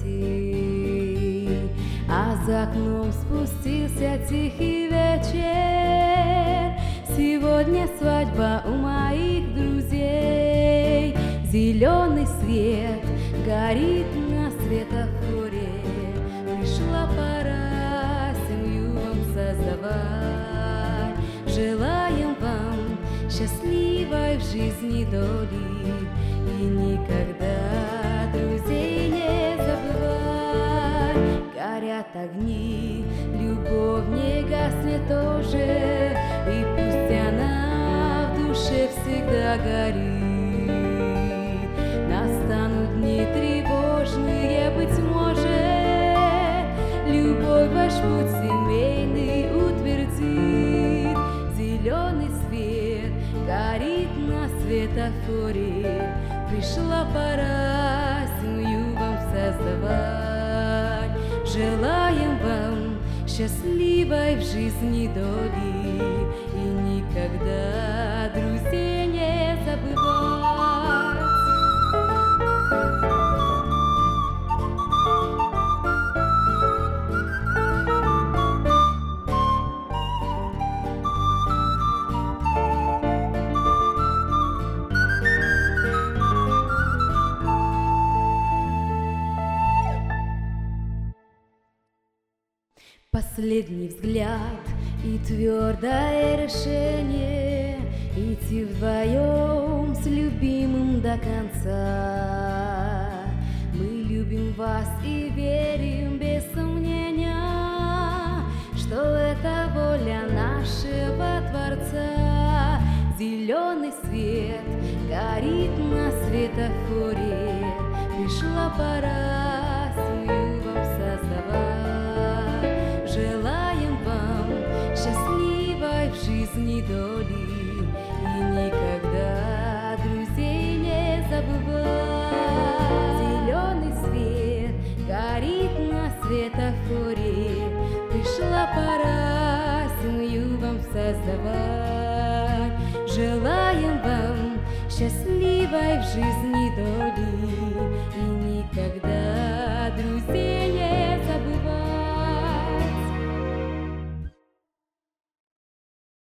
гостей, а за окном спустился тихий вечер. Сегодня свадьба у моих друзей. Зеленый свет горит на светофоре. Пришла пора семью вам создавать. Желаем вам счастливой в жизни доли и никогда друзей не забывай. Горят огни, любовь не гаснет тоже, и пусть она в душе всегда горит. Настанут дни тревожные, быть может, любовь ваш путь семейный утвердит. Зеленый свет горит на светофоре. Пришла пора семью вам создавать. Желаем вам счастливой в жизни доли и никогда друзей не забывать. Последний взгляд и твердое решение идти вдвоем с любимым до конца. Мы любим вас и верим без сомнения, что это воля нашего Творца. Зеленый свет горит на светофоре. Пришла пора семью вам создавать. Желаем вам счастливой в жизни доли и никогда друзей не забывай. Зеленый свет горит на светофоре. Пришла пора семью вам создавать. Желаем вам счастливой в жизни